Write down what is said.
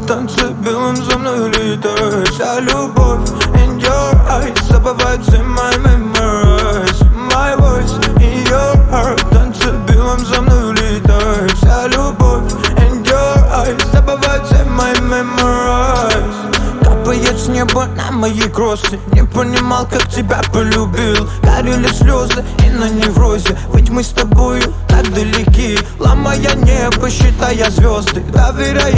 танцы белым за мной летает. Вся любовь in your eyes, забывает все мои memories. My voice in your heart, танцы белым за мной летает. Вся любовь in your eyes, забывает все мои memories. Капает с неба на мои кроссы. Не понимал, как тебя полюбил. Горели слезы и на неврозе. Ведь мы с тобою так далеки, ломая небо, считая звезды. Доверяй